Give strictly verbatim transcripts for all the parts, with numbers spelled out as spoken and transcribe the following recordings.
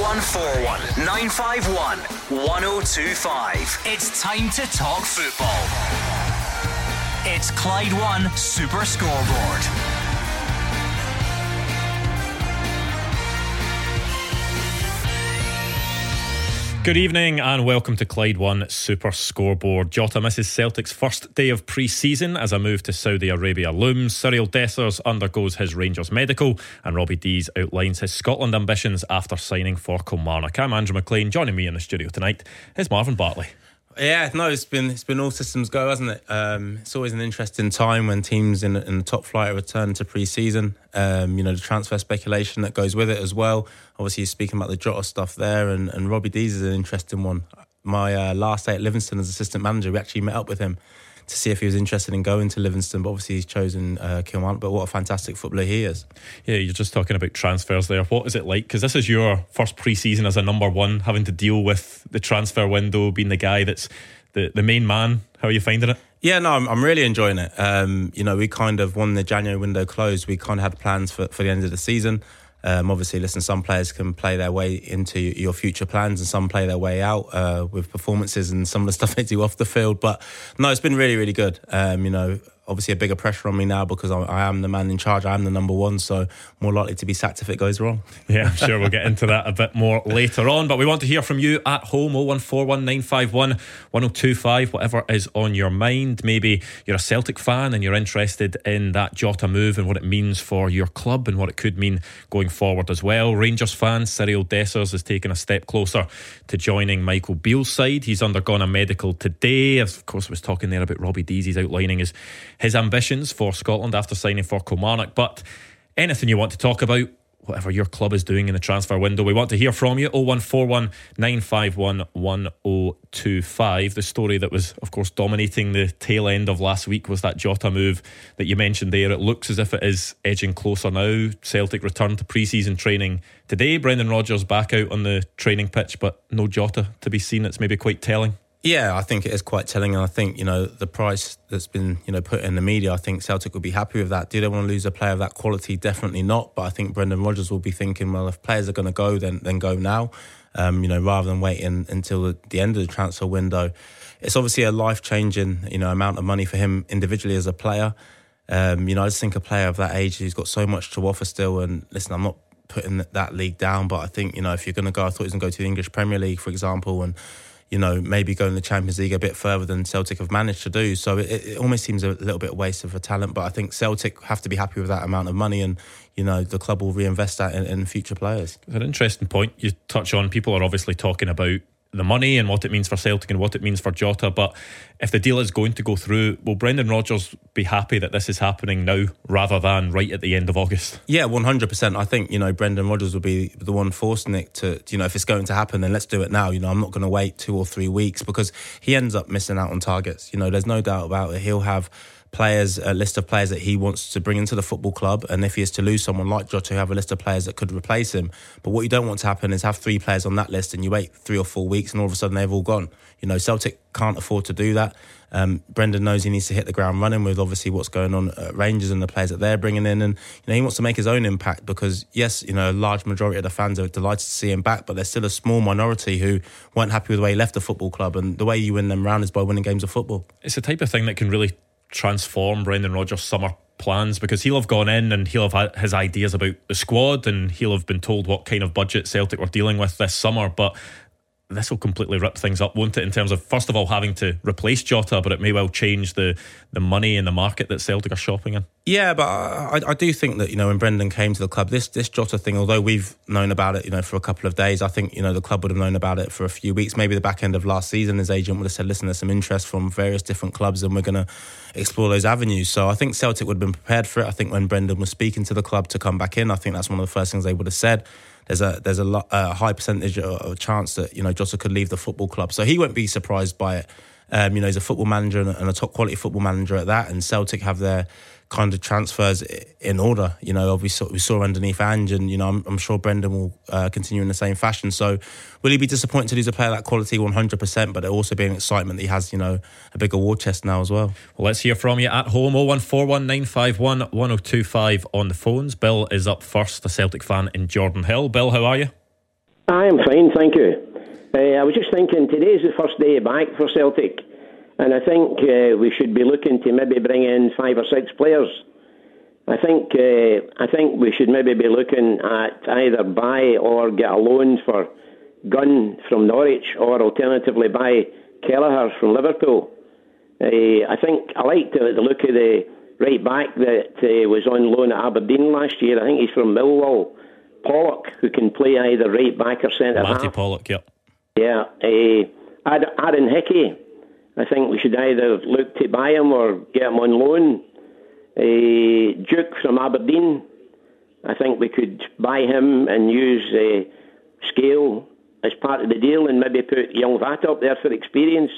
one four one, nine five one, one oh two five. It's time to talk football. It's Clyde One Super Scoreboard. Good evening and welcome to Clyde One Super Scoreboard. Jota misses Celtic's first day of pre-season as a move to Saudi Arabia looms. Cyril Dessers undergoes his Rangers medical, and Robbie Dees outlines his Scotland ambitions after signing for Kilmarnock. I'm Andrew McLean. Joining me in the studio tonight is Marvin Bartley. Yeah, no, it's been it's been all systems go, hasn't it? Um, it's always an interesting time when teams in, in the top flight return to pre-season. Um, you know, the transfer speculation that goes with it as well. Obviously, you're speaking about the Jota stuff there, and, and Robbie Dees is an interesting one. My uh, last day at Livingston as assistant manager, we actually met up with him to see if he was interested in going to Livingston, but obviously he's chosen uh, Kilmarnock. But what a fantastic footballer he is. Yeah, you're just talking about transfers there. What is it like? Because this is your first pre-season as a number one, having to deal with the transfer window, being the guy that's the, the main man. How are you finding it? Yeah, no, I'm, I'm really enjoying it. Um, you know, we kind of, when the January window closed, we kind of had plans for, for the end of the season. Um, obviously, listen, some players can play their way into your future plans and some play their way out uh, with performances and some of the stuff they do off the field. But no, it's been really, really good. Um, you know, obviously a bigger pressure on me now because I, I am the man in charge. I am the number one, so more likely to be sacked if it goes wrong. Yeah, I'm sure we'll get into that a bit more later on. But we want to hear from you at home. oh one four one, nine five one, one oh two five. Whatever is on your mind. Maybe you're a Celtic fan and you're interested in that Jota move and what it means for your club and what it could mean going forward as well. Rangers fan Cyril Dessers has taken a step closer to joining Michael Beale's side. He's undergone a medical today. Of course, I was talking there about Robbie Dees. He's outlining his his ambitions for Scotland after signing for Kilmarnock. But anything you want to talk about, whatever your club is doing in the transfer window, we want to hear from you. oh one four one, nine five one, one oh two five. The story that was, of course, dominating the tail end of last week was that Jota move that you mentioned there. It looks as if it is edging closer now. Celtic returned to pre-season training today. Brendan Rodgers back out on the training pitch, but no Jota to be seen. It's maybe quite telling. Yeah, I think it is quite telling, and I think, you know, the price that's been, you know, put in the media, I think Celtic will be happy with that. Do they want to lose a player of that quality? Definitely not. But I think Brendan Rodgers will be thinking, well, if players are going to go, then then go now, um, you know, rather than waiting until the, the end of the transfer window. It's obviously a life-changing, you know, amount of money for him individually as a player. Um, you know, I just think a player of that age who's got so much to offer still. And listen, I'm not putting that league down, but I think, you know, if you're going to go, I thought he was going to go to the English Premier League, for example, and you know, maybe go in the Champions League a bit further than Celtic have managed to do. So it, it almost seems a little bit of waste of a talent. But I think Celtic have to be happy with that amount of money, and, you know, the club will reinvest that in, in future players. It's an interesting point you touch on. People are obviously talking about the money and what it means for Celtic and what it means for Jota, but if the deal is going to go through, will Brendan Rodgers be happy that this is happening now rather than right at the end of August? Yeah, one hundred percent. I think, you know, Brendan Rodgers will be the one forcing it to, you know, if it's going to happen, then let's do it now. You know, I'm not going to wait two or three weeks because he ends up missing out on targets. You know, there's no doubt about it. He'll have players, a list of players that he wants to bring into the football club, and if he is to lose someone like Jota, have a list of players that could replace him. But what you don't want to happen is have three players on that list and you wait three or four weeks and all of a sudden they've all gone. You know, Celtic can't afford to do that. Um, Brendan knows he needs to hit the ground running with obviously what's going on at Rangers and the players that they're bringing in, and you know, he wants to make his own impact because yes, you know, a large majority of the fans are delighted to see him back, but there's still a small minority who weren't happy with the way he left the football club, and the way you win them round is by winning games of football. It's the type of thing that can really transform Brendan Rodgers' summer plans, because he'll have gone in and he'll have had his ideas about the squad and he'll have been told what kind of budget Celtic were dealing with this summer, but this will completely rip things up, won't it, in terms of first of all having to replace Jota, but it may well change the, the money in the market that Celtic are shopping in. Yeah, but I, I do think that, you know, when Brendan came to the club, this this Jota thing, although we've known about it, you know, for a couple of days, I think, you know, the club would have known about it for a few weeks. Maybe the back end of last season, his agent would have said, listen, there's some interest from various different clubs and we're going to explore those avenues. So I think Celtic would have been prepared for it. I think when Brendan was speaking to the club to come back in, I think that's one of the first things they would have said. There's a there's a, lot, a high percentage of a chance that, you know, Jota could leave the football club, so he won't be surprised by it. Um, you know, he's a football manager and a top quality football manager at that, and Celtic have their kind of transfers in order. You know, we saw, we saw underneath Ange, and, you know, I'm, I'm sure Brendan will uh, continue in the same fashion. So will he be disappointed to lose a player of that quality? one hundred percent, but it'll also be an excitement that he has, you know, a bigger war chest now as well. Well, let's hear from you at home. oh one four one, nine five one, one oh two five on the phones. Bill is up first, a Celtic fan in Jordan Hill. Bill, how are you? I am fine, thank you. Uh, I was just thinking, today's the first day back for Celtic, and I think uh, we should be looking to maybe bring in five or six players. I think uh, I think we should maybe be looking at either buy or get a loan for Gunn from Norwich, or alternatively buy Kelleher from Liverpool. Uh, I think I liked the, the look of the right back that uh, was on loan at Aberdeen last year. I think he's from Millwall. Pollock, who can play either right back or centre half. Matty Pollock, yep. Yeah. Uh, Ad- Aaron Hickey. I think we should either look to buy him or get him on loan. Uh, Duke from Aberdeen. I think we could buy him and use uh, Scale as part of the deal, and maybe put young Vat up there for experience.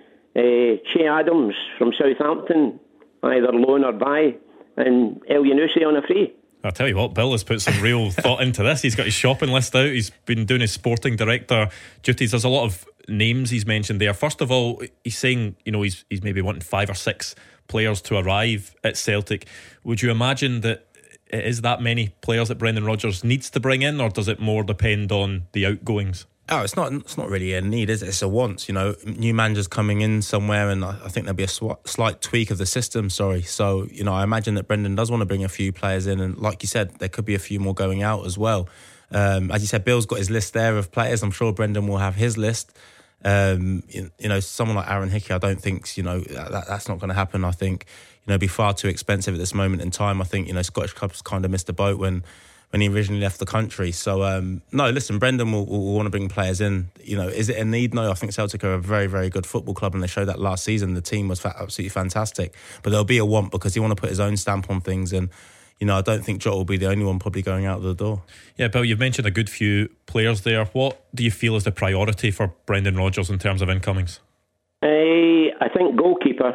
Uh, Che Adams from Southampton, either loan or buy, and El Yunusi on a free. I'll tell you what, Bill has put some real thought into this. He's got his shopping list out. He's been doing his sporting director duties. There's a lot of names he's mentioned there. First of all, he's saying, you know, he's he's maybe wanting five or six players to arrive at Celtic. Would you imagine that it is that many players that Brendan Rodgers needs to bring in, or does it more depend on the outgoings? Oh, it's not. It's not really a need, is it? It's a want. You know, new managers coming in somewhere, and I think there'll be a sw- slight tweak of the system. Sorry, so you know, I imagine that Brendan does want to bring a few players in, and like you said, there could be a few more going out as well. Um, as you said, Bill's got his list there of players. I'm sure Brendan will have his list. Um, you, you know, someone like Aaron Hickey, I don't think, you know, that, that's not going to happen. I think, you know, it'd be far too expensive at this moment in time. I think, you know, Scottish clubs kind of missed the boat when. when he originally left the country. So, um, no, listen, Brendan will, will, will want to bring players in. You know, is it a need? No, I think Celtic are a very, very good football club, and they showed that last season. The team was absolutely fantastic. But there'll be a want because he want to put his own stamp on things, and, you know, I don't think Jota will be the only one probably going out the door. Yeah, Bill, you've mentioned a good few players there. What do you feel is the priority for Brendan Rodgers in terms of incomings? Uh, I think goalkeeper,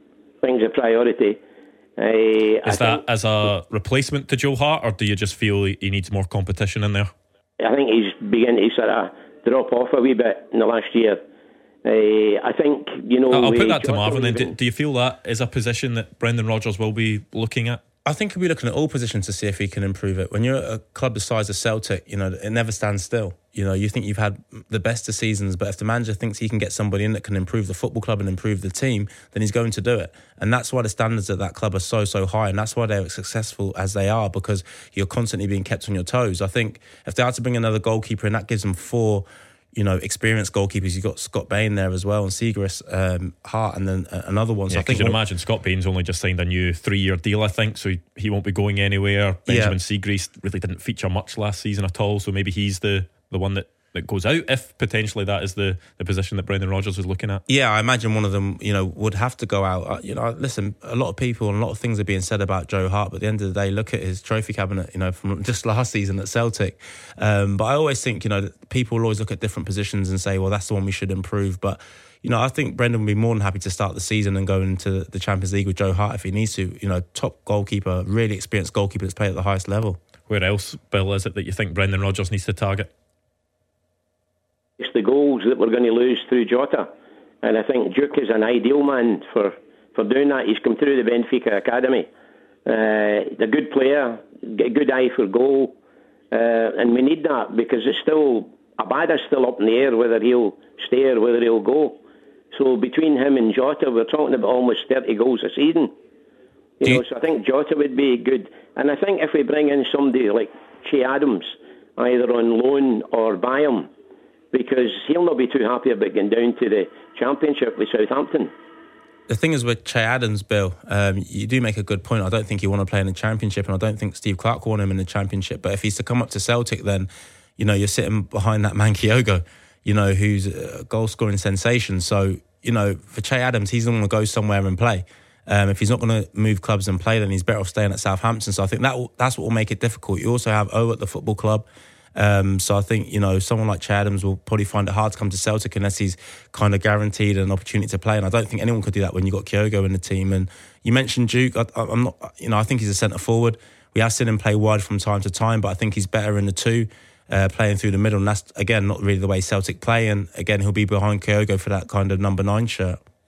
I think is a priority. Uh, Is I that as a replacement to Joe Hart, or do you just feel he needs more competition in there? I think he's beginning to sort of drop off a wee bit in the last year. Uh, I think, you know... I'll put that to Marvin then. Do, do you feel that is a position that Brendan Rodgers will be looking at? I think he'll be looking at all positions to see if he can improve it. When you're at a club the size of Celtic, you know, it never stands still. You know, you think you've had the best of seasons, but if the manager thinks he can get somebody in that can improve the football club and improve the team, then he's going to do it. And that's why the standards at that club are so, so high. And that's why they're as successful as they are, because you're constantly being kept on your toes. I think if they had to bring another goalkeeper in, that gives them four, you know, experienced goalkeepers. You've got Scott Bain there as well, and Seagrass, um, Hart, and then another one. So yeah, I think you can imagine Scott Bain's only just signed a new three-year deal, I think, so he, he won't be going anywhere. Benjamin yeah. Seagrass really didn't feature much last season at all, so maybe he's the, the one that, that goes out, if potentially that is the, the position that Brendan Rodgers is looking at. Yeah, I imagine one of them, you know, would have to go out. Uh, you know, listen, a lot of people and a lot of things are being said about Joe Hart, but at the end of the day, look at his trophy cabinet, you know, from just last season at Celtic. Um, but I always think, you know, that people will always look at different positions and say, well, that's the one we should improve. But, you know, I think Brendan would be more than happy to start the season and go into the Champions League with Joe Hart if he needs to. You know, top goalkeeper, really experienced goalkeeper that's played at the highest level. Where else, Bill, is it that you think Brendan Rodgers needs to target? It's the goals that we're going to lose through Jota, and I think Duke is an ideal man for, for doing that. He's come through the Benfica academy. Uh, a good player, a good eye for goal, uh, and we need that because it's still Abada's still up in the air whether he'll stay or whether he'll go. So between him and Jota, we're talking about almost thirty goals a season. You know, you- so I think Jota would be good, and I think if we bring in somebody like Che Adams, either on loan or buy him, because he'll not be too happy about going down to the Championship with Southampton. The thing is with Che Adams, Bill, um, you do make a good point. I don't think he want to play in the Championship, and I don't think Steve Clarke want him in the Championship. But if he's to come up to Celtic, then, you know, you're sitting behind that man Kyogo, you know, who's a goal-scoring sensation. So, you know, for Che Adams, he's going to go somewhere and play. Um, if he's not going to move clubs and play, then he's better off staying at Southampton. So I think that will, that's what will make it difficult. You also have O at the football club. Um, so I think, you know, someone like Che Adams will probably find it hard to come to Celtic unless he's kind of guaranteed an opportunity to play. And I don't think anyone could do that when you've got Kyogo in the team. And you mentioned Duke. I, I'm not, you know, I think he's a centre forward. We have seen him play wide from time to time, but I think he's better in the two, uh, playing through the middle. And that's, again, not really the way Celtic play. And again, he'll be behind Kyogo for that kind of number nine shirt.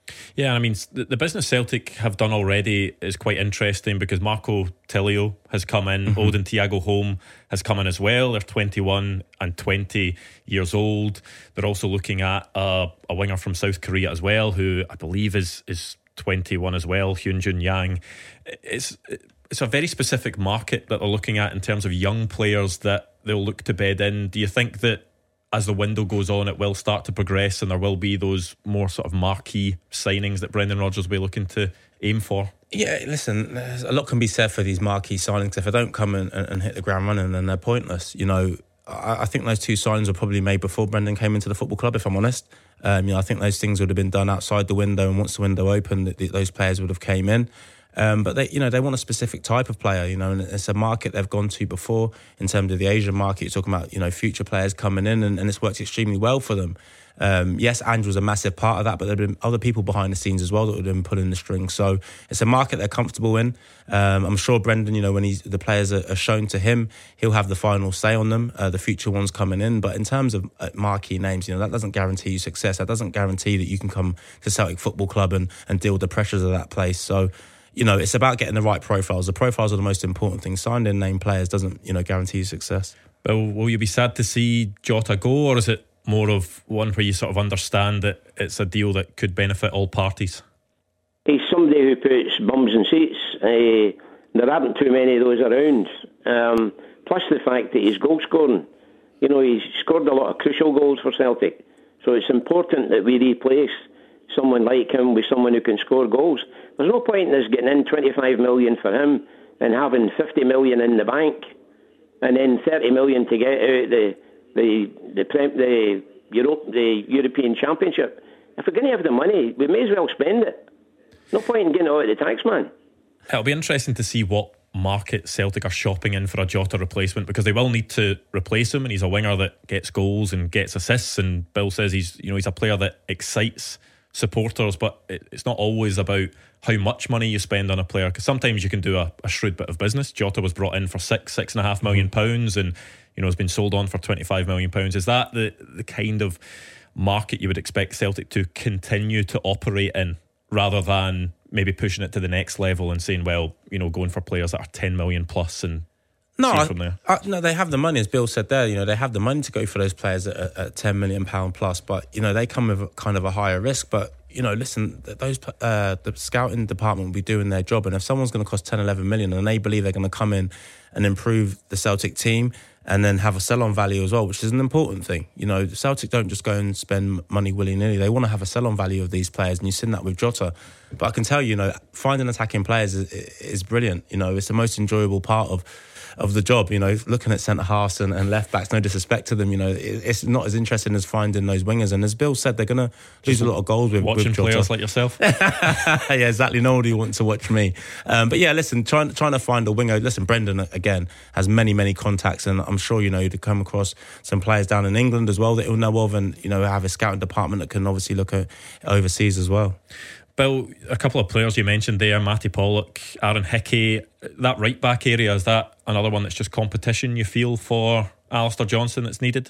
Yeah, I mean, the, the business Celtic have done already is quite interesting because Marco Tilio has come in, mm-hmm. Odin Thiago Holm has come in as well. They're twenty-one and twenty years old. They're also looking at a, a winger from South Korea as well, who I believe is is twenty-one as well, Hyunjun Yang. It's it's a very specific market that they're looking at in terms of young players that they'll look to bed in. Do you think that as the window goes on, it will start to progress and there will be those more sort of marquee signings that Brendan Rodgers will be looking to aim for? Yeah, listen, a lot can be said for these marquee signings. If they don't come and, and hit the ground running, then they're pointless. You know, I, I think those two signings were probably made before Brendan came into the football club, if I'm honest. Um, you know, I think those things would have been done outside the window, and once the window opened, those players would have came in. Um, but they, you know, they want a specific type of player, you know, and it's a market they've gone to before in terms of the Asian market. You're talking about, you know, future players coming in, and, and it's worked extremely well for them. Um, yes, Andrew was a massive part of that, but there have been other people behind the scenes as well that would have been pulling the strings. So it's a market they're comfortable in. Um, I'm sure Brendan, you know, when he's, the players are, are shown to him, he'll have the final say on them, uh, the future ones coming in. But in terms of uh, marquee names, you know, that doesn't guarantee you success. That doesn't guarantee that you can come to Celtic Football Club and, and deal with the pressures of that place. So, you know, it's about getting the right profiles. The profiles are the most important thing. Signed in name players doesn't, you know, guarantee you success. But will you be sad to see Jota go, or is it more of one where you sort of understand that it's a deal that could benefit all parties? He's somebody who puts bums in seats. Uh, there aren't too many of those around. Um, plus the fact that he's goal scoring. You know, he's scored a lot of crucial goals for Celtic. So it's important that we replace someone like him with someone who can score goals. There's no point in us getting in twenty-five million for him and having fifty million in the bank and then thirty million to get out the the the the, Europe, the European Championship. If we're going to have the money, we may as well spend it. No point in getting it out of the tax man. It'll be interesting to see what market Celtic are shopping in for a Jota replacement, because they will need to replace him, and he's a winger that gets goals and gets assists, and Bill says he's, you know, he's a player that excites supporters, but it's not always about how much money you spend on a player, because sometimes you can do a, a shrewd bit of business. Jota was brought in for six, six and a half million pounds, and you know has been sold on for twenty-five million pounds. Is that the the kind of market you would expect Celtic to continue to operate in, rather than maybe pushing it to the next level and saying, well, you know, going for players that are ten million plus and no, see I, from there? I, no, they have the money, as Bill said there. You know, they have the money to go for those players at, at ten million pound plus, but you know they come with kind of a higher risk. But you know, listen, those uh, the scouting department will be doing their job, and if someone's going to cost ten, eleven million, and they believe they're going to come in and improve the Celtic team, and then have a sell-on value as well, which is an important thing. You know, Celtic don't just go and spend money willy-nilly. They want to have a sell-on value of these players, and you've seen that with Jota. But I can tell you, you know, finding attacking players is, is brilliant. You know, it's the most enjoyable part of of the job. You know, looking at centre-halves and, and left-backs, no disrespect to them, you know, it, it's not as interesting as finding those wingers. And as Bill said, they're going to lose a lot of goals with, watching with Jota. Players like yourself. Yeah, exactly. Nobody wants to watch me. Um, but yeah, listen, trying trying to find a winger. Listen, Brendan, again, has many, many contacts, and I'm sure, you know, to come across some players down in England as well that he'll know of, and, you know, have a scouting department that can obviously look at overseas as well. Bill, a couple of players you mentioned there, Matty Pollock, Aaron Hickey, that right back area, is that another one that's just competition you feel for Alistair Johnston that's needed?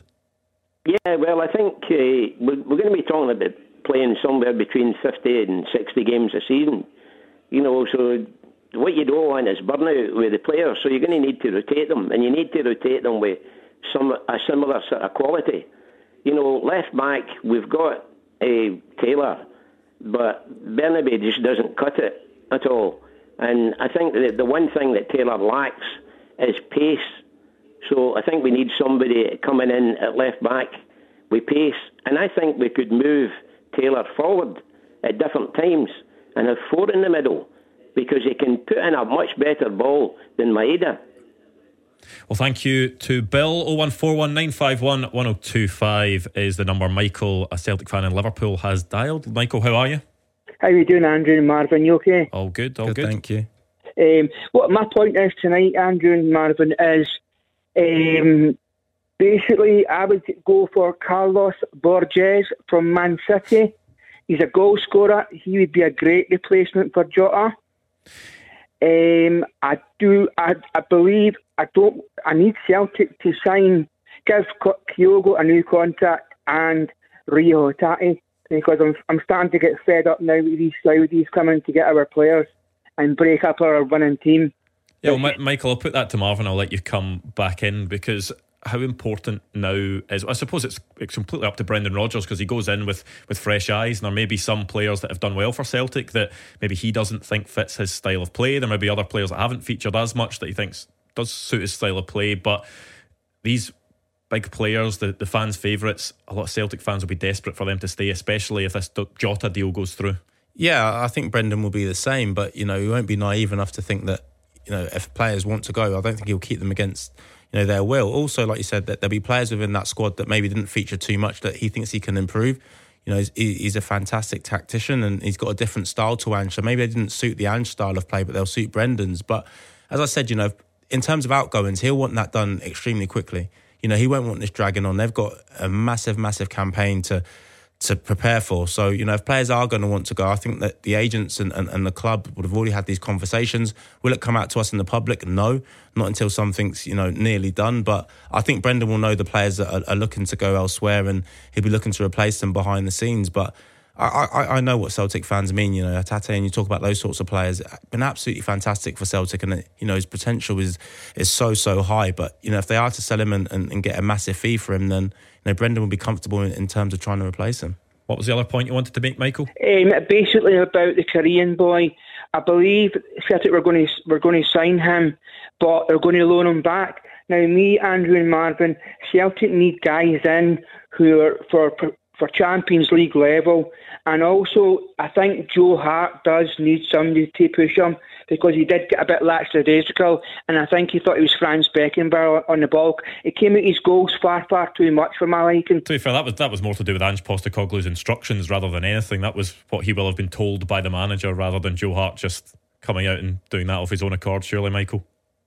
Yeah, well, I think uh, we're, we're going to be talking about playing somewhere between fifty and sixty games a season. You know, so what you don't want is burnout with the players, so you're going to need to rotate them, and you need to rotate them with some a similar sort of quality. You know, left back, we've got a uh, Taylor, but Bernabe just doesn't cut it at all. And I think that the one thing that Taylor lacks is pace. So I think we need somebody coming in at left back with pace. And I think we could move Taylor forward at different times and have four in the middle, because he can put in a much better ball than Maeda. Well, thank you to Bill. oh one four one nine five one one oh two five is the number Michael, a Celtic fan in Liverpool, has dialed. Michael, how are you? How are you doing, Andrew and Marvin? You okay? All good, all good. good. Thank you. Um, what my point is tonight, Andrew and Marvin, is um, basically I would go for Carlos Borges from Man City. He's a goal scorer. He would be a great replacement for Jota. Um, I do. I, I believe. I don't. I need Celtic to sign, give Kyogo a new contract, and Rio Hatate because I'm I'm starting to get fed up now with these Saudis coming to get our players and break up our winning team. Yeah, well, M- Michael, I'll put that to Marvin. I'll let you come back in, because how important now is, I suppose it's, it's completely up to Brendan Rodgers, because he goes in with, with fresh eyes, and there may be some players that have done well for Celtic that maybe he doesn't think fits his style of play. There may be other players that haven't featured as much that he thinks does suit his style of play, but these big players, the, the fans' favourites, a lot of Celtic fans will be desperate for them to stay, especially if this Jota deal goes through. Yeah, I think Brendan will be the same, but you know, he won't be naive enough to think that, you know, if players want to go, I don't think he'll keep them against, you know, their will. Also, like you said, that there'll be players within that squad that maybe didn't feature too much that he thinks he can improve. You know, he's, he's a fantastic tactician and he's got a different style to Ange. So maybe they didn't suit the Ange style of play, but they'll suit Brendan's. But as I said, you know, in terms of outgoings, he'll want that done extremely quickly. You know, he won't want this dragging on. They've got a massive, massive campaign to to prepare for. So, you know, if players are going to want to go, I think that the agents and, and, and the club would have already had these conversations. Will it come out to us in the public? No, not until something's, you know, nearly done. But I think Brendan will know the players that are, are looking to go elsewhere, and he'll be looking to replace them behind the scenes. But I, I, I know what Celtic fans mean, you know, Tate, and you talk about those sorts of players. Been absolutely fantastic for Celtic, and, you know, his potential is is so, so high. But, you know, if they are to sell him and, and, and get a massive fee for him, then, you know, Brendan will be comfortable in, in terms of trying to replace him. What was the other point you wanted to make, Michael? Um, basically about the Korean boy. I believe Celtic were going to were going to sign him, but they're going to loan him back. Now, me, Andrew and Marvin, Celtic need guys in who are for for Champions League level. And also, I think Joe Hart does need somebody to push him, because he did get a bit lackadaisical, and I think he thought he was Franz Beckenbauer on the ball. It came out his goals far, far too much for my liking. To be fair, that was that was more to do with Ange Postecoglou's instructions rather than anything. That was what he will have been told by the manager, rather than Joe Hart just coming out and doing that off his own accord, surely, Michael?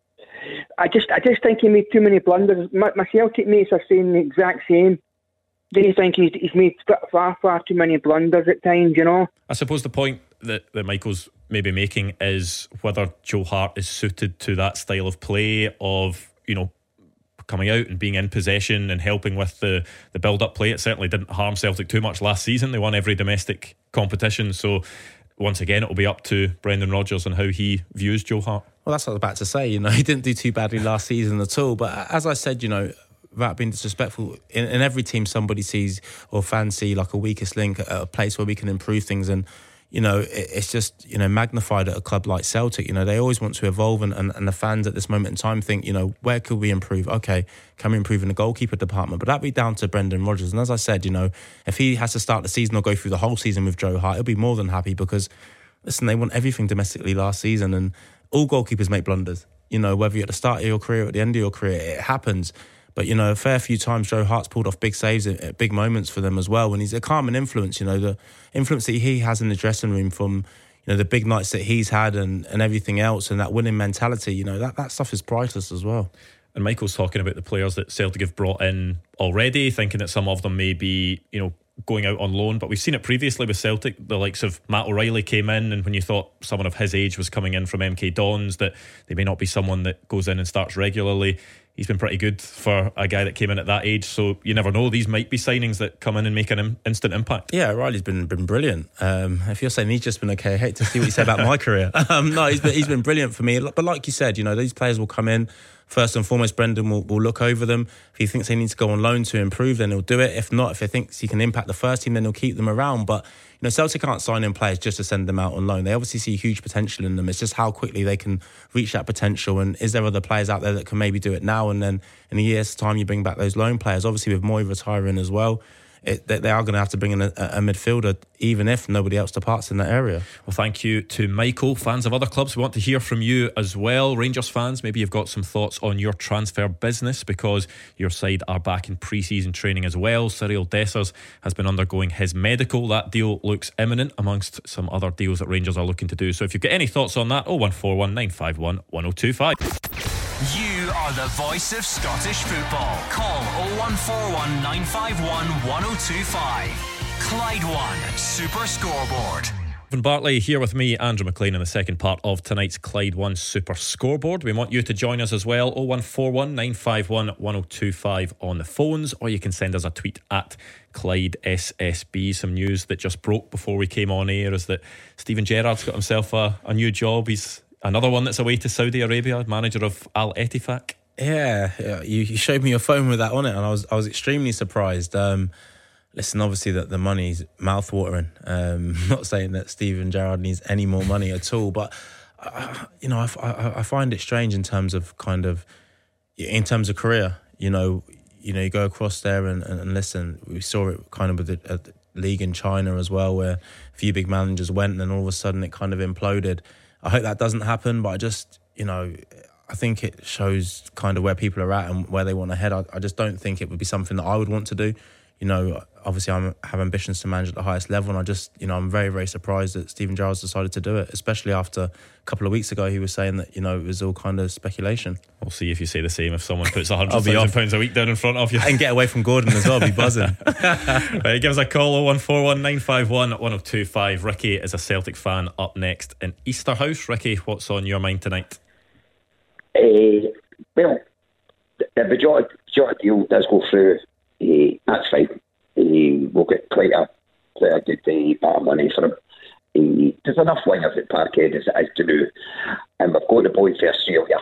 I just I just think he made too many blunders. My, my Celtic mates are saying the exact same. Do you think he's, he's made far, far too many blunders at times, you know? I suppose the point that, that Michael's maybe making is whether Joe Hart is suited to that style of play of, you know, coming out and being in possession and helping with the, the build-up play. It certainly didn't harm Celtic too much last season. They won every domestic competition. So, once again, it'll be up to Brendan Rodgers and how he views Joe Hart. Well, that's what I was about to say. You know, he didn't do too badly last season at all. But as I said, you know, without being disrespectful, in, in every team somebody sees or fans see like a weakest link, a place where we can improve things, and you know, it, it's just, you know, magnified at a club like Celtic. You know, they always want to evolve, and, and, and the fans at this moment in time think, you know, where could we improve? Okay, can we improve in the goalkeeper department? But that'd be down to Brendan Rodgers. And as I said, you know, if he has to start the season or go through the whole season with Joe Hart, he'll be more than happy, because listen, they won everything domestically last season, and all goalkeepers make blunders. You know, whether you're at the start of your career or at the end of your career, it happens. But, you know, a fair few times Joe Hart's pulled off big saves at, at big moments for them as well. And he's a calming influence, you know, the influence that he has in the dressing room from, you know, the big nights that he's had and, and everything else, and that winning mentality, you know, that, that stuff is priceless as well. And Michael's talking about the players that Celtic have brought in already, thinking that some of them may be, you know, going out on loan. But we've seen it previously with Celtic. The likes of Matt O'Reilly came in, and when you thought someone of his age was coming in from M K Dons, that they may not be someone that goes in and starts regularly. He's been pretty good for a guy that came in at that age, so you never know. These might be signings that come in and make an im- instant impact. Yeah, Riley's been been brilliant. Um, if you're saying he's just been okay, I hate to see what you say about my career. Um, no, he's been, he's been brilliant for me. But like you said, you know, these players will come in. First and foremost, Brendan will, will look over them. If he thinks they need to go on loan to improve, then he'll do it. If not, if he thinks he can impact the first team, then he'll keep them around. But, you know, Celtic aren't signing players just to send them out on loan. They obviously see huge potential in them. It's just how quickly they can reach that potential. And is there other players out there that can maybe do it now? And then in a year's time, you bring back those loan players. Obviously, with Moy retiring as well, It, they are going to have to bring in a, a midfielder, even if nobody else departs in that area. Well, thank you to Michael. Fans of other clubs, we want to hear from you as well. Rangers fans, maybe you've got some thoughts on your transfer business, because your side are back in pre-season training as well. Cyril Dessers has been undergoing his medical. That deal looks imminent, amongst some other deals that Rangers are looking to do. So if you've got any thoughts on that, oh one four one, nine five one, one oh two five. You are the voice of Scottish football. Call oh one four one, nine five one, one oh two five. Clyde One Super Scoreboard. Marvin Bartley here with me, Andrew McLean, in the second part of tonight's Clyde One Super Scoreboard. We want you to join us as well. oh one four one, nine five one, one oh two five on the phones, or you can send us a tweet at Clyde S S B. Some news that just broke before we came on air is that Steven Gerrard's got himself a, a new job. He's another one that's away to Saudi Arabia, manager of Al Ettifaq. Yeah, yeah you, you showed me your phone with that on it, and I was I was extremely surprised. Um, Listen, obviously that the money's mouth-watering. Um, not saying that Steven Gerrard needs any more money at all, but uh, you know, I, I, I find it strange in terms of kind of, in terms of career. You know, you know, you go across there and, and, and listen. We saw it kind of with the, uh, the league in China as well, where a few big managers went, and then all of a sudden it kind of imploded. I hope that doesn't happen, but I just, you know, I think it shows kind of where people are at and where they want to head. I, I just don't think it would be something that I would want to do. You know, obviously I have ambitions to manage at the highest level, and I just, you know, I'm very, very surprised that Steven Gerrard's decided to do it, especially after a couple of weeks ago he was saying that, you know, it was all kind of speculation. We'll see if you say the same if someone puts one hundred thousand pounds a week down in front of you. And get away from Gordon as well, be buzzing. Right, give us a call, oh one four one, nine five one, one oh two five. Ricky is a Celtic fan up next in Easterhouse. Ricky, what's on your mind tonight? Uh, well, the majority, majority deal does go through. Uh, that's fine. Uh, we'll get quite a, quite a good uh, amount of money for him. Uh, there's enough wingers at Parkhead as it is to do. And we've got the boy for Australia.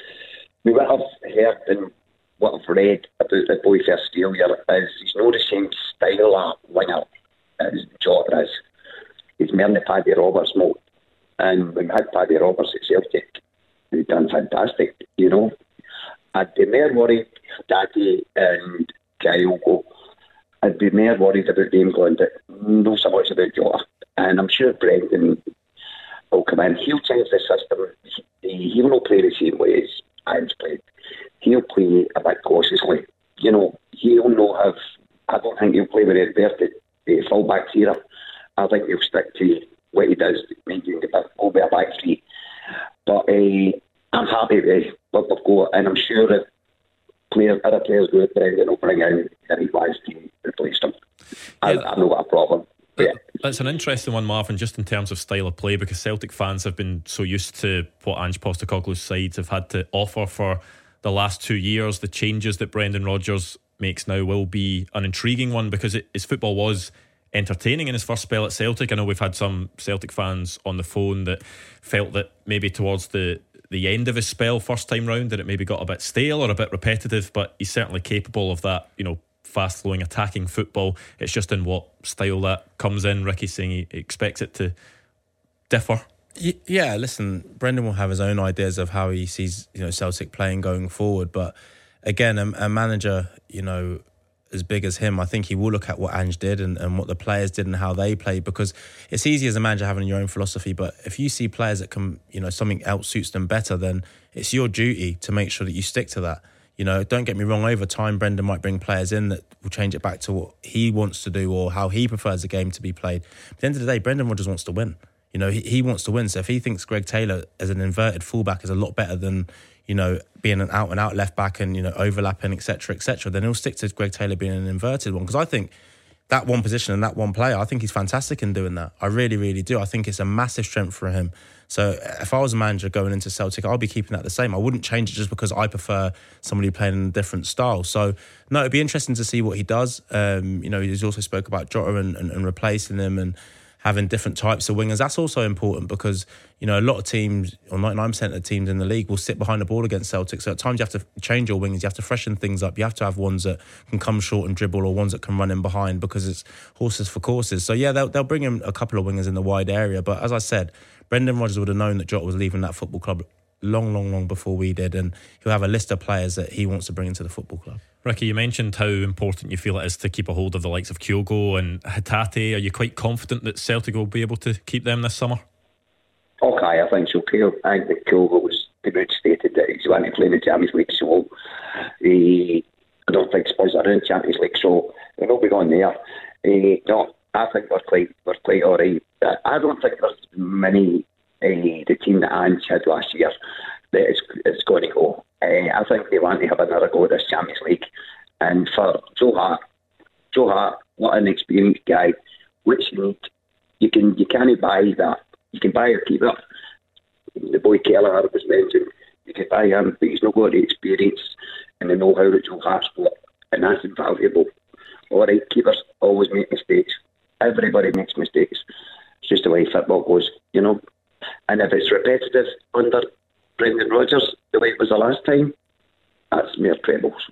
We what I've heard and what I've read about the boy for Australia is he's not the same style of winger as Jota is. He's more than the Paddy Roberts mold. And when we had Paddy Roberts at Celtic, he's done fantastic, you know. I'd be more worried if Daddy and Kyogo. I'd be more worried about the England, not so much about Jota. And I'm sure Brendan will come in. He'll change the system. He, he'll not play the same way as Ives played. He'll play a bit cautiously. You know, he'll not have, I don't think he'll play with Edberti, the full-back here. I think he'll stick to what he does, making the will be a back three. But uh, I'm happy with what we've got, and I'm sure that players, other players go, Brendan will bring in Harry Wise to replace them. I, yeah. I've not got a problem. Yeah. That's an interesting one, Marvin, just in terms of style of play, because Celtic fans have been so used to what Ange Postecoglou's sides have had to offer for the last two years. The changes that Brendan Rodgers makes now will be an intriguing one, because it, his football was entertaining in his first spell at Celtic. I know we've had some Celtic fans on the phone that felt that maybe towards the the end of his spell first time round that it maybe got a bit stale or a bit repetitive, but he's certainly capable of that, you know, fast flowing attacking football. It's just in what style that comes in. Ricky's saying he expects it to differ. Yeah, listen, Brendan will have his own ideas of how he sees, you know, Celtic playing going forward, but again, a, a manager, you know, as big as him, I think he will look at what Ange did and, and what the players did and how they played, because it's easy as a manager having your own philosophy, but if you see players that can, you know, something else suits them better, then it's your duty to make sure that you stick to that. You know, don't get me wrong, over time Brendan might bring players in that will change it back to what he wants to do or how he prefers the game to be played. At the end of the day, Brendan Rodgers wants to win. You know, he, he wants to win. So if he thinks Greg Taylor as an inverted fullback is a lot better than, you know, being an out and out left back and, you know, overlapping, et cetera, et cetera, then he'll stick to Greg Taylor being an inverted one. Because I think that one position and that one player, I think he's fantastic in doing that. I really, really do. I think it's a massive strength for him. So if I was a manager going into Celtic, I'll be keeping that the same. I wouldn't change it just because I prefer somebody playing in a different style. So, no, it'd be interesting to see what he does. Um, you know, he's also spoke about Jota and, and, and replacing him and having different types of wingers. That's also important because, you know, a lot of teams, or ninety-nine percent of the teams in the league will sit behind the ball against Celtic. So at times you have to change your wingers, you have to freshen things up. You have to have ones that can come short and dribble or ones that can run in behind because it's horses for courses. So yeah, they'll, they'll bring in a couple of wingers in the wide area. But as I said, Brendan Rodgers would have known that Jota was leaving that football club long, long, long before we did. And he'll have a list of players that he wants to bring into the football club. Ricky, you mentioned how important you feel it is to keep a hold of the likes of Kyogo and Hatate. Are you quite confident that Celtic will be able to keep them this summer? Okay, I think so. I think that Kyogo was stated that he's wanting to play in the Champions League, so he, I don't think Spurs are in the Champions League, so they'll not be going there. Uh, no, I think we're quite, we're quite all right. I don't think there's many, uh, the team that Ange had last year, that is, is going to go. Uh, I think they want to have another go at this Champions League. And for Joe Hart, Joe Hart, what an experienced guy, which you need. you can you can't buy that. You can buy a keeper. The boy Kelleher was mentioned. You can buy him, but he's not got the experience and the know-how that Joe Hart's got, and that's invaluable. All right, keepers always make mistakes. Everybody makes mistakes. It's just the way football goes, you know. And if it's repetitive under Brendan Rodgers, the way it was the last time, that's mere trebles.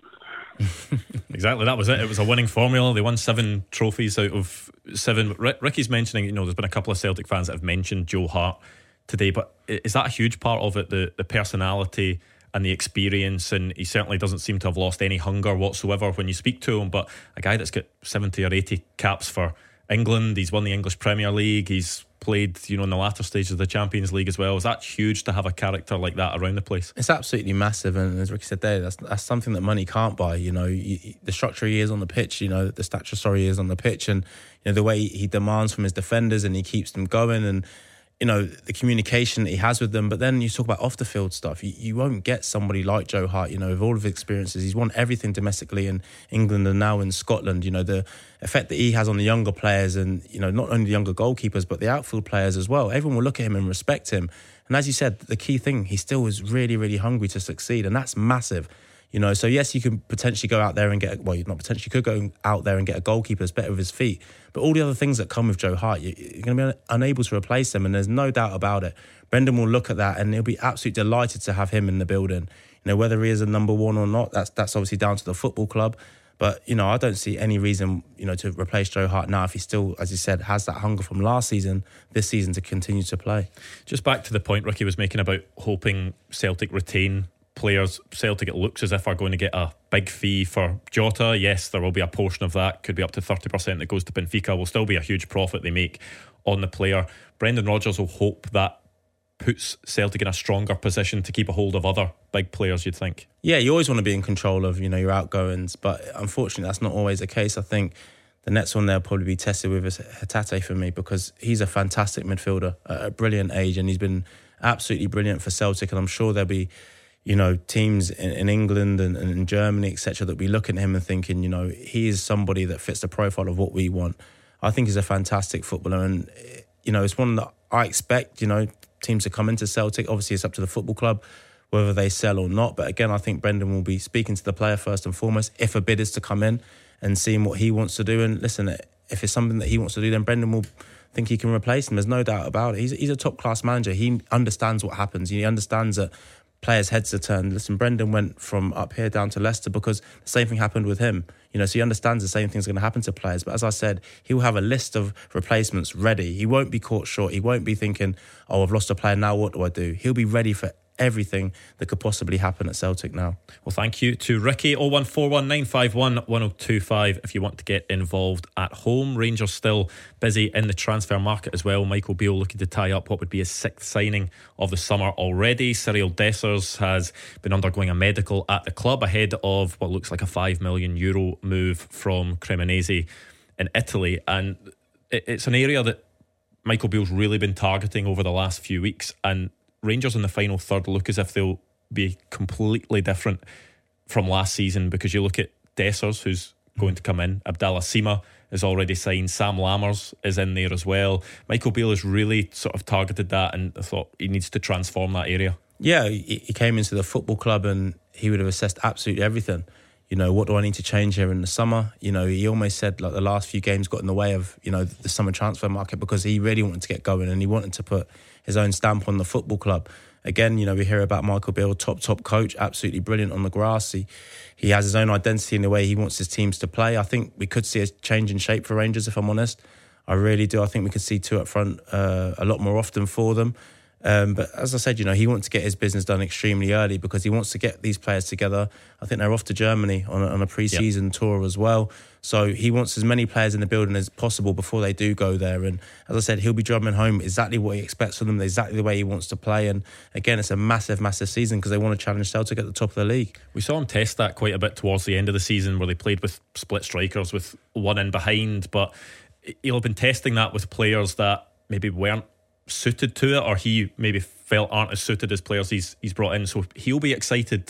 Exactly, that was it. It was a winning formula. They won seven trophies out of seven. R- Ricky's mentioning, you know, there's been a couple of Celtic fans that have mentioned Joe Hart today, but is that a huge part of it, the, the personality and the experience? And he certainly doesn't seem to have lost any hunger whatsoever when you speak to him. But a guy that's got seventy or eighty caps for England, he's won the English Premier League, he's played, you know, in the latter stages of the Champions League as well. Is that huge to have a character like that around the place? It's absolutely massive, and as Ricky said there, that's that's something that money can't buy. You know, you, the structure he is on the pitch, you know, the stature sorry he is on the pitch, and you know the way he demands from his defenders and he keeps them going, and you know the communication that he has with them. But then you talk about off the field stuff. You, you won't get somebody like Joe Hart. You know, with all of his experiences, he's won everything domestically in England and now in Scotland. You know, the effect that he has on the younger players, and you know, not only the younger goalkeepers but the outfield players as well. Everyone will look at him and respect him. And as you said, the key thing, he still is really, really hungry to succeed, and that's massive. You know, so yes, you can potentially go out there and get, well, not potentially, you could go out there and get a goalkeeper that's better with his feet. But all the other things that come with Joe Hart, you're going to be unable to replace them, and there's no doubt about it. Brendan will look at that and he'll be absolutely delighted to have him in the building. You know, whether he is a number one or not, that's that's obviously down to the football club. But, you know, I don't see any reason, you know, to replace Joe Hart now if he still, as you said, has that hunger from last season, this season to continue to play. Just back to the point Ricky was making about hoping Celtic retain players. Celtic, it looks as if are going to get a big fee for Jota. Yes, there will be a portion of that, could be up to thirty percent that goes to Benfica. Will still be a huge profit they make on the player. Brendan Rodgers will hope that puts Celtic in a stronger position to keep a hold of other big players, you'd think. Yeah, you always want to be in control of, you know, your outgoings, but unfortunately that's not always the case. I think the next one they'll probably be tested with is Hatate for me, because he's a fantastic midfielder at a brilliant age, and he's been absolutely brilliant for Celtic, and I'm sure there'll be, you know, teams in, in England and, and in Germany, et cetera, that we look at him and thinking, you know, he is somebody that fits the profile of what we want. I think he's a fantastic footballer, and, you know, it's one that I expect, you know, teams to come into Celtic. Obviously, it's up to the football club whether they sell or not. But again, I think Brendan will be speaking to the player first and foremost, if a bid is to come in, and seeing what he wants to do. And listen, if it's something that he wants to do, then Brendan will think he can replace him. There's no doubt about it. He's, he's a top-class manager. He understands what happens. He understands that players' heads are turned. Listen, Brendan went from up here down to Leicester because the same thing happened with him. You know, so he understands the same thing's going to happen to players. But as I said, he'll have a list of replacements ready. He won't be caught short. He won't be thinking, oh, I've lost a player, now what do I do? He'll be ready for everything that could possibly happen at Celtic now. Well, thank you to Ricky. oh one four one nine five one one oh two five if you want to get involved at home. Rangers still busy in the transfer market as well. Michael Beale looking to tie up what would be his sixth signing of the summer already. Cyril Dessers has been undergoing a medical at the club ahead of what looks like a five million euro move from Cremonese in Italy, and it's an area that Michael Beale's really been targeting over the last few weeks, and Rangers in the final third look as if they'll be completely different from last season, because you look at Dessers, who's going to come in, Abdallah Sima is already signed, Sam Lammers is in there as well. Michael Beale has really sort of targeted that, and I thought he needs to transform that area. Yeah, he came into the football club and he would have assessed absolutely everything. You know, what do I need to change here in the summer? You know, he almost said like the last few games got in the way of, you know, the summer transfer market, because he really wanted to get going and he wanted to put his own stamp on the football club. Again, you know, we hear about Michael Beale, top, top coach, absolutely brilliant on the grass. He, he has his own identity in the way he wants his teams to play. I think we could see a change in shape for Rangers, if I'm honest. I really do. I think we could see two up front uh, a lot more often for them. Um, but as I said, you know, he wants to get his business done extremely early because he wants to get these players together. I think they're off to Germany on a, on a pre-season yep. tour as well. So he wants as many players in the building as possible before they do go there. And as I said, he'll be drumming home exactly what he expects from them, exactly the way he wants to play. And again, it's a massive, massive season because they want to challenge Celtic at the top of the league. We saw him test that quite a bit towards the end of the season, where they played with split strikers with one in behind. But he'll have been testing that with players that maybe weren't suited to it, or he maybe felt aren't as suited as players he's he's brought in. So he'll be excited to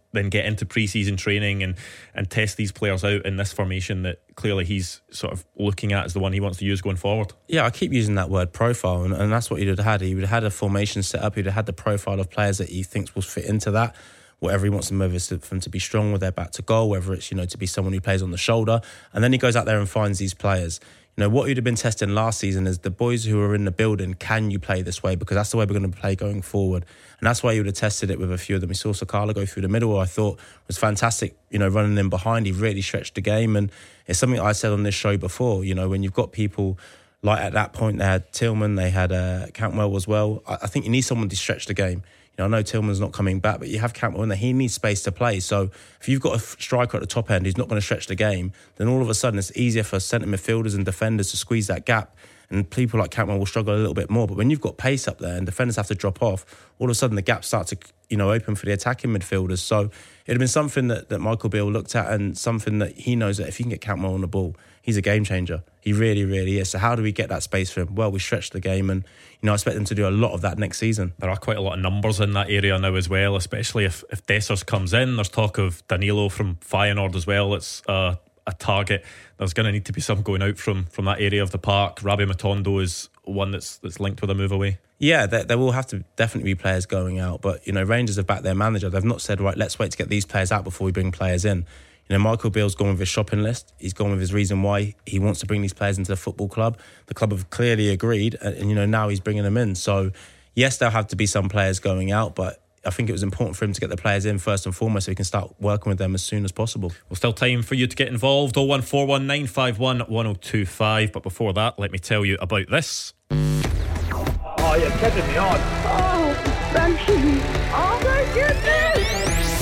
then get into pre-season training and, and test these players out in this formation that clearly he's sort of looking at as the one he wants to use going forward? Yeah, I keep using that word profile, and, and that's what he'd have had. He would have had a formation set up, he'd have had the profile of players that he thinks will fit into that. Whatever he wants them, whether it's for them to be strong with their back to goal, whether it's, you know, to be someone who plays on the shoulder. And then he goes out there and finds these players. You know, what he'd have been testing last season is the boys who are in the building, can you play this way? Because that's the way we're going to play going forward. And that's why he would have tested it with a few of them. We saw Sakala go through the middle, I thought was fantastic, you know, running in behind. He really stretched the game. And it's something I said on this show before, you know, when you've got people like at that point, they had Tillman, they had uh, Cantwell as well. I, I think you need someone to stretch the game. You know, I know Tillman's not coming back, but you have Cantwell in there. He needs space to play. So if you've got a striker at the top end who's not going to stretch the game, then all of a sudden it's easier for centre midfielders and defenders to squeeze that gap. And people like Cantwell will struggle a little bit more. But when you've got pace up there and defenders have to drop off, all of a sudden the gaps start to, you know, open for the attacking midfielders. So it'd have been something that, that Michael Beale looked at, and something that he knows that if you can get Cantwell on the ball, he's a game changer. He really, really is. So how do we get that space for him? Well, we stretch the game, and you know, I expect them to do a lot of that next season. There are quite a lot of numbers in that area now as well, especially if, if Dessers comes in. There's talk of Danilo from Feyenoord as well. It's uh, a target. There's going to need to be some going out from, from that area of the park. Rabbi Matondo is one that's that's linked with a move away. Yeah, there, there will have to definitely be players going out. But, you know, Rangers have backed their manager. They've not said, right, let's wait to get these players out before we bring players in. You know, Michael Beale's gone with his shopping list. He's gone with his reason why he wants to bring these players into the football club. The club have clearly agreed, and, and you know, now he's bringing them in. So, yes, there'll have to be some players going out, but I think it was important for him to get the players in first and foremost so he can start working with them as soon as possible. Well, still time for you to get involved. oh one four one nine five one one oh two five. But before that, let me tell you about this. Oh, you're kidding me on. Oh, thank you. Oh my goodness.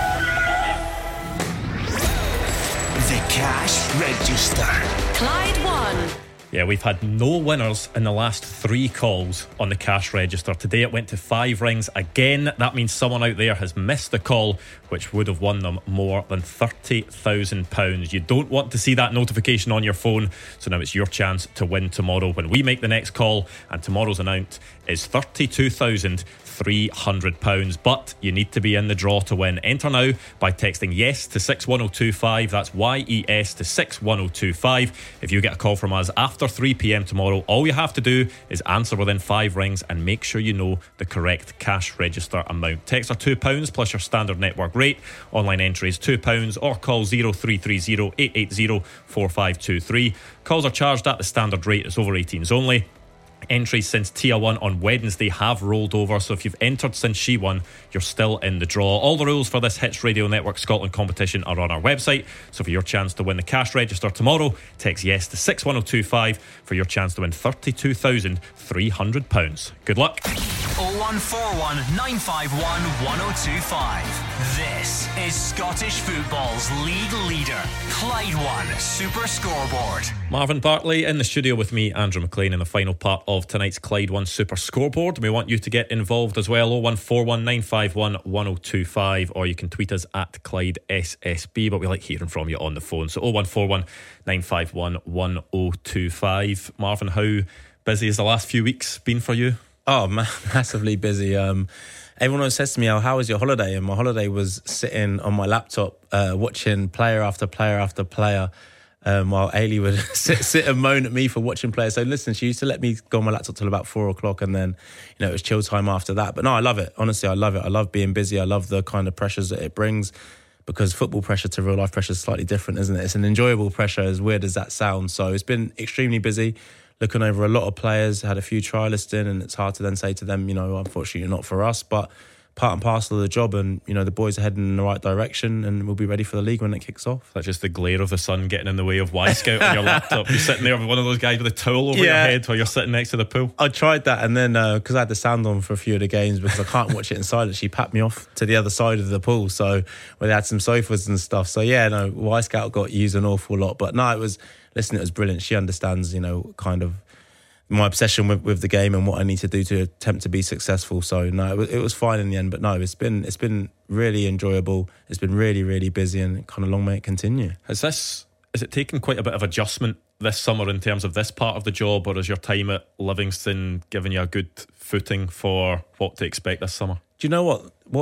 The Cash Register. Clyde One. Yeah, we've had no winners in the last three calls on the cash register. Today it went to five rings again. That means someone out there has missed the call, which would have won them more than thirty thousand pounds. You don't want to see that notification on your phone, so now it's your chance to win tomorrow when we make the next call, and tomorrow's amount is thirty-two thousand three hundred pounds. But you need to be in the draw to win. Enter now by texting YES to six one oh two five. That's Y E S to six one oh two five. If you get a call from us after three p.m. tomorrow, all you have to do is answer within five rings and make sure you know the correct cash register amount. Texts are two pounds plus your standard network rate. Online entry is two pounds, or call oh three three oh eight eight oh four five two three. Calls are charged at the standard rate. It's over eighteens only. Entries since Tia won on Wednesday have rolled over, so if you've entered since she won, you're still in the draw. All the rules for this Hits Radio Network Scotland competition are on our website, so for your chance to win the cash register tomorrow, text YES to six one oh two five for your chance to win thirty-two thousand three hundred pounds. Good luck. oh one four one nine five one one oh two five. This is Scottish football's league leader, Clyde One Super Scoreboard. Marvin Bartley in the studio with me, Andrew McLean, in the final part of tonight's Clyde One Super Scoreboard. We want you to get involved as well. oh one four one nine five one one oh two five, or you can tweet us at Clyde S S B, but we like hearing from you on the phone. So oh one four one nine five one one oh two five. Marvin, how busy has the last few weeks been for you? Oh, ma- massively busy. Um, everyone always says to me, oh, how was your holiday? And my holiday was sitting on my laptop uh, watching player after player after player, um, while Ailey would sit, sit and moan at me for watching players. So listen, she used to let me go on my laptop till about four o'clock, and then, you know, it was chill time after that. But no, I love it. Honestly, I love it. I love being busy. I love the kind of pressures that it brings, because football pressure to real life pressure is slightly different, isn't it? It's an enjoyable pressure, as weird as that sounds. So it's been extremely busy, looking over a lot of players, had a few trialists in, and it's hard to then say to them, you know, unfortunately not for us, but part and parcel of the job. And, you know, the boys are heading in the right direction, and we'll be ready for the league when it kicks off. That's just the glare of the sun getting in the way of Y-Scout on your laptop. You're sitting there with one of those guys with a towel over Yeah. your head while you're sitting next to the pool. I tried that, and then because uh, I had the sound on for a few of the games, because I can't watch it in silence, she packed me off to the other side of the pool, so where they had some sofas and stuff. So yeah, no, Y-Scout got used an awful lot, but no, it was, listen, it was brilliant. She understands, you know, kind of my obsession with, with the game and what I need to do to attempt to be successful. So no, it was, it was fine in the end. But no, it's been it's been really enjoyable. It's been really, really busy, and kind of long may it continue. Has this is it taken quite a bit of adjustment this summer in terms of this part of the job, or is your time at Livingston giving you a good footing for what to expect this summer? Do you know what? What's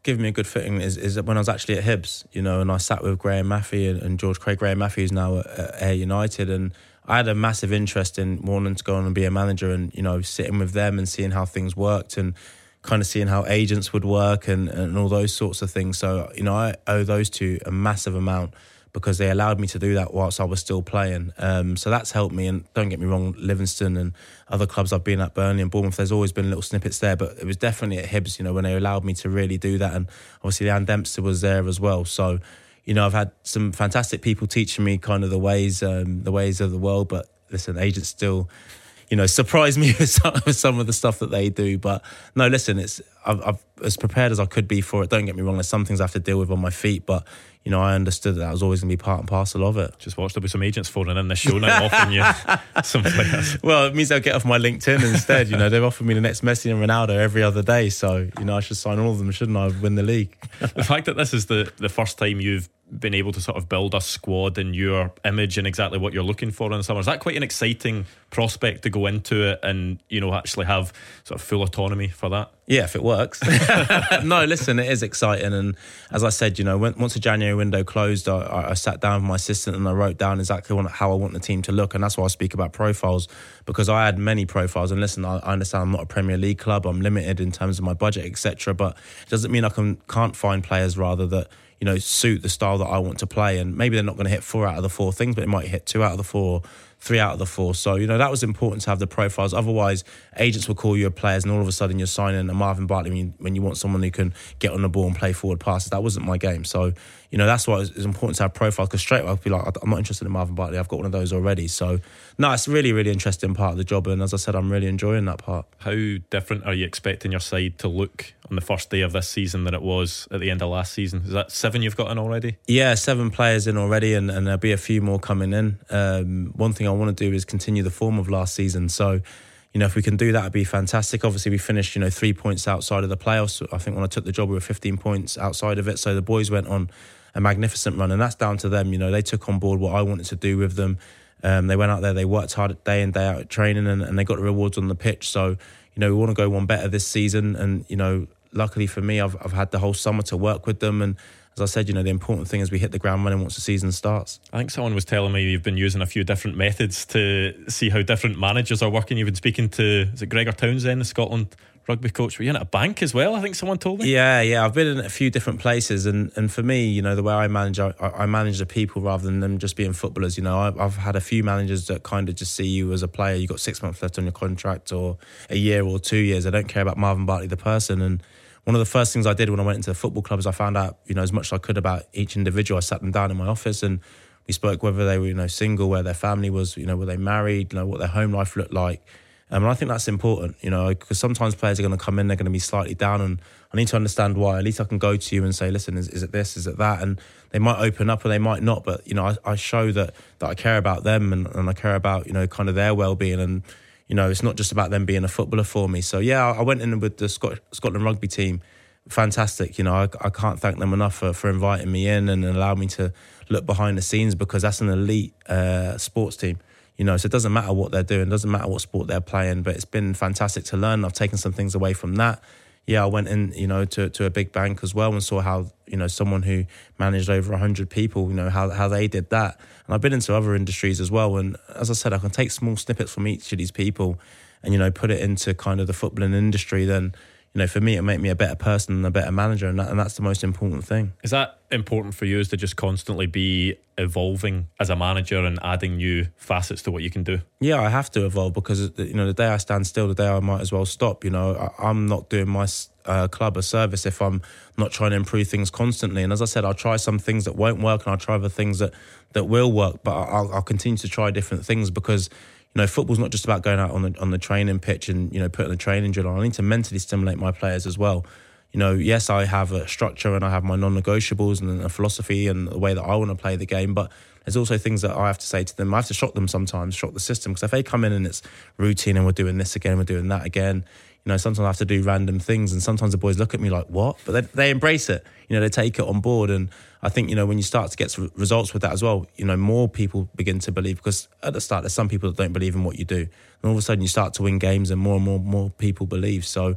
given me a good footing is, is when I was actually at Hibs, you know, and I sat with Graham Maffey and, and George Craig. Graham Maffey is now at, at Ayr United, and I had a massive interest in wanting to go on and be a manager, and, you know, sitting with them and seeing how things worked and kind of seeing how agents would work and, and all those sorts of things. So, you know, I owe those two a massive amount because they allowed me to do that whilst I was still playing. Um, so that's helped me. And don't get me wrong, Livingston and other clubs I've been at, Burnley and Bournemouth, there's always been little snippets there, but it was definitely at Hibs, you know, when they allowed me to really do that. And obviously Leanne Dempster was there as well. So, you know, I've had some fantastic people teaching me kind of the ways, um, the ways of the world. But listen, agents still, you know, surprise me with some, with some of the stuff that they do. But no, listen, it's I've, I've as prepared as I could be for it. Don't get me wrong, there's some things I have to deal with on my feet, but you know, I understood that that was always going to be part and parcel of it. Just watch, there'll be some agents phoning in this show now offering you some players. Well, it means they'll get off my LinkedIn instead. You know, they've offered me the next Messi and Ronaldo every other day. So, you know, I should sign all of them, shouldn't I? Win the league. The fact that this is the, the first time you've been able to sort of build a squad in your image and exactly what you're looking for in the summer, is that quite an exciting prospect to go into it and, you know, actually have sort of full autonomy for that? Yeah, if it works. No, listen, it is exciting. And as I said, you know, when, once the January window closed, I, I sat down with my assistant and I wrote down exactly what, how I want the team to look. And that's why I speak about profiles, because I had many profiles. And listen, I, I understand I'm not a Premier League club. I'm limited in terms of my budget, et cetera. But it doesn't mean I can, can't find players rather that, you know, suit the style that I want to play. And maybe they're not going to hit four out of the four things, but it might hit two out of the four, three out of the four. So, you know, that was important to have the profiles. Otherwise, agents will call you a players and all of a sudden you're signing a Marvin Bartley when you, when you want someone who can get on the ball and play forward passes. That wasn't my game. So, you know, that's why it's important to have profiles, because straight away I'll be like, I'm not interested in Marvin Bartley. I've got one of those already. So, no, it's a really, really interesting part of the job. And as I said, I'm really enjoying that part. How different are you expecting your side to look on the first day of this season than it was at the end of last season? Is that seven you've got in already? Yeah, seven players in already, and, and there'll be a few more coming in. Um, one thing I want to do is continue the form of last season. So, you know, if we can do that, it'd be fantastic. Obviously, we finished, you know, three points outside of the playoffs. I think when I took the job, we were fifteen points outside of it. So the boys went on a magnificent run, and that's down to them. You know, they took on board what I wanted to do with them. Um, they went out there, they worked hard day in, day out at training, and, and they got the rewards on the pitch. So, you know, we want to go one better this season. And, you know, luckily for me, I've I've had the whole summer to work with them. And as I said, you know, the important thing is we hit the ground running once the season starts. I think someone was telling me you've been using a few different methods to see how different managers are working. You've been speaking to, is it Gregor Townsend, the Scotland rugby coach? Were you in at a bank as well? I think someone told me. Yeah, yeah. I've been in a few different places, and, and for me, you know, the way I manage, I, I manage the people rather than them just being footballers. You know, I've, I've had a few managers that kind of just see you as a player. You've got six months left on your contract, or a year or two years. I don't care about Marvin Bartley, the person. And one of the first things I did when I went into the football club is I found out, you know, as much as I could about each individual. I sat them down in my office and we spoke whether they were, you know, single, where their family was, you know, were they married, you know, what their home life looked like. Um, and I think that's important, you know, because sometimes players are going to come in, they're going to be slightly down, and I need to understand why. At least I can go to you and say, listen, is, is it this, is it that? And they might open up or they might not, but, you know, I, I show that that I care about them, and, and I care about, you know, kind of their well-being. And, you know, it's not just about them being a footballer for me. So, yeah, I went in with the Scot- Scotland rugby team. Fantastic. You know, I, I can't thank them enough for, for inviting me in and allowing me to look behind the scenes, because that's an elite uh, sports team. You know, so it doesn't matter what they're doing, it doesn't matter what sport they're playing, but it's been fantastic to learn. I've taken some things away from that. Yeah, I went in, you know, to, to a big bank as well and saw how, you know, someone who managed over one hundred people, you know, how, how they did that. And I've been into other industries as well. And as I said, I can take small snippets from each of these people and, you know, put it into kind of the footballing industry. Then, you know, for me, it'll make me a better person and a better manager, and, that, and that's the most important thing. Is that important for you, is to just constantly be evolving as a manager and adding new facets to what you can do? Yeah, I have to evolve, because, you know, the day I stand still, the day I might as well stop. You know, I, I'm not doing my uh, club a service if I'm not trying to improve things constantly. And as I said, I'll try some things that won't work and I'll try other things that, that will work, but I'll, I'll continue to try different things, because, you know, football's not just about going out on the on the training pitch and, you know, putting a training drill on. I need to mentally stimulate my players as well. You know, yes, I have a structure and I have my non-negotiables and a philosophy and the way that I want to play the game, but there's also things that I have to say to them. I have to shock them sometimes, shock the system, because if they come in and it's routine and we're doing this again, we're doing that again, you know, sometimes I have to do random things, and sometimes the boys look at me like, what? But they, they embrace it. You know, they take it on board. And I think, you know, when you start to get results with that as well, you know, more people begin to believe, because at the start, there's some people that don't believe in what you do. And all of a sudden you start to win games and more and more more people believe. So,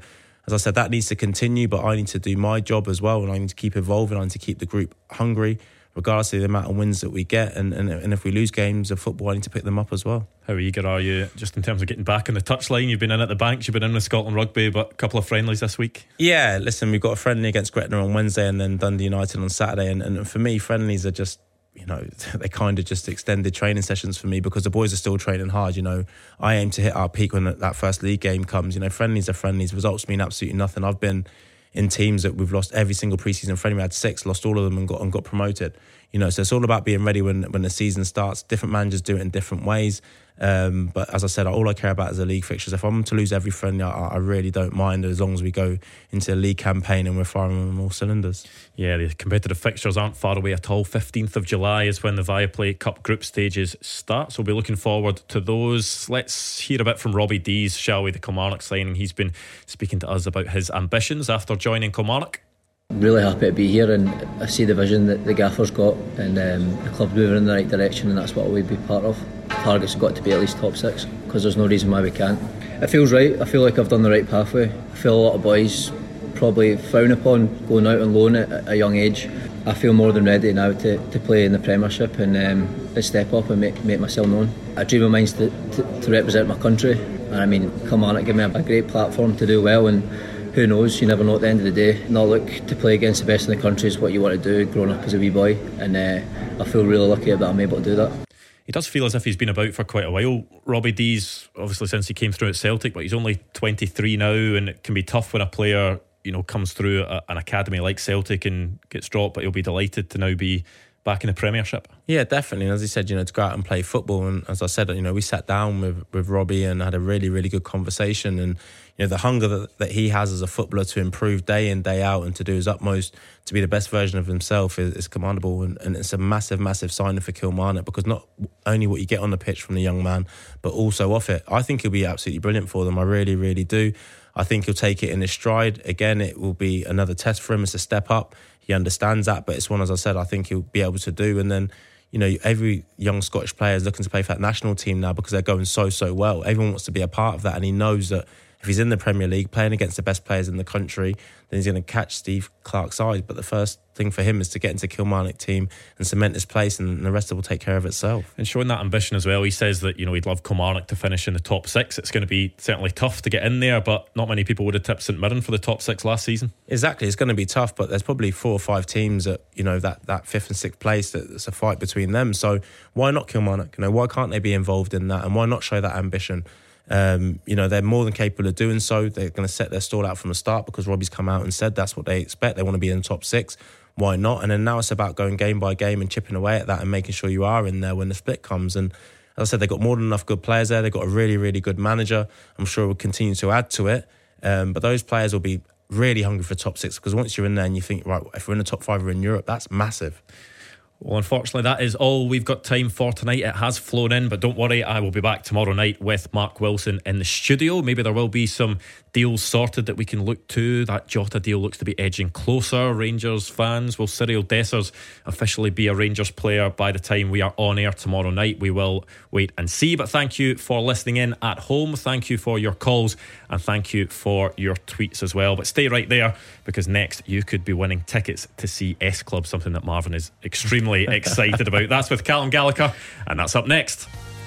as I said, that needs to continue, but I need to do my job as well, and I need to keep evolving. I need to keep the group hungry, regardless of the amount of wins that we get. And, and, and if we lose games of football, I need to pick them up as well. How eager are you, just in terms of getting back on the touchline? You've been in at the Banks, you've been in with Scotland Rugby, but a couple of friendlies this week. Yeah, listen, we've got a friendly against Gretna on Wednesday and then Dundee United on Saturday. And, and for me, friendlies are just, you know, they're kind of just extended training sessions for me, because the boys are still training hard. You know, I aim to hit our peak when that first league game comes. You know, friendlies are friendlies. Results mean absolutely nothing. I've been in teams that we've lost every single preseason friendly. We had six, lost all of them and got and got promoted. You know, so it's all about being ready when when the season starts. Different managers do it in different ways. Um, but as I said, all I care about is the league fixtures. If I'm to lose every friendly, I, I really don't mind, as long as we go into the league campaign and we're firing on all cylinders. Yeah, the competitive fixtures aren't far away at all. fifteenth of July is when the Viaplay Cup group stages start, so we'll be looking forward to those. Let's hear a bit from Robbie Dees, shall we? The Kilmarnock signing. He's been speaking to us about his ambitions after joining Kilmarnock. Really happy to be here, and I see the vision that the gaffer's got, and um, the club's moving in the right direction, and that's what we'll be part of. The target's got to be at least top six, because there's no reason why we can't. It feels right. I feel like I've done the right pathway. I feel a lot of boys probably frown upon going out on loan at a young age. I feel more than ready now to, to play in the Premiership and um, step up and make, make myself known. A dream of mine is to, to, to represent my country, and I mean, Kilmarnock give me a, a great platform to do well, and who knows, you never know at the end of the day. Not look to play against the best in the country is what you want to do growing up as a wee boy, and uh, I feel really lucky that I'm able to do that. He does feel as if he's been about for quite a while, Robbie Dees, obviously since he came through at Celtic, but he's only twenty-three now, and it can be tough when a player, you know, comes through a, an academy like Celtic and gets dropped, but he'll be delighted to now be back in the Premiership. Yeah, definitely. And as he said, you know, to go out and play football. And as I said, you know, we sat down with, with Robbie and had a really, really good conversation. And, you know, the hunger that, that he has as a footballer to improve day in, day out, and to do his utmost to be the best version of himself is, is commendable. And, and it's a massive, massive signing for Kilmarnock, because not only what you get on the pitch from the young man, but also off it. I think he'll be absolutely brilliant for them. I really, really do. I think he'll take it in his stride. Again, it will be another test for him. It's a step up. He understands that, but it's one, as I said, I think he'll be able to do. And then, you know, every young Scottish player is looking to play for that national team now, because they're going so, so well. Everyone wants to be a part of that, and he knows that if he's in the Premier League playing against the best players in the country, then he's going to catch Steve Clarke's eye. But the first thing for him is to get into Kilmarnock team and cement his place, and the rest of it will take care of itself. And showing that ambition as well. He says that, you know, he'd love Kilmarnock to finish in the top six. It's going to be certainly tough to get in there, but not many people would have tipped St Mirren for the top six last season. Exactly, it's going to be tough, but there's probably four or five teams at, you know, that, that fifth and sixth place that it's a fight between them. So why not Kilmarnock? You know, why can't they be involved in that, and why not show that ambition? Um, you know, they're more than capable of doing so. They're going to set their stall out from the start, because Robbie's come out and said that's what they expect. They want to be in the top six. Why not? And then now it's about going game by game and chipping away at that and making sure you are in there when the split comes. And as I said, they've got more than enough good players there. They've got a really, really good manager. I'm sure we'll continue to add to it. Um, but those players will be really hungry for top six, because once you're in there and you think, right, if we're in the top five, we're in Europe, that's massive. Well, unfortunately, that is all we've got time for tonight. It has flown in, but don't worry, I will be back tomorrow night with Mark Wilson in the studio. Maybe there will be some deals sorted that we can look to. That Jota deal looks to be edging closer. Rangers fans, will Cyril Dessers officially be a Rangers player by the time we are on air tomorrow night? We will wait and see. But thank you for listening in at home. Thank you for your calls, and thank you for your tweets as well. But stay right there, because next you could be winning tickets to see S Club, something that Marvin is extremely excited about. That's with Callum Gallagher, and that's up next.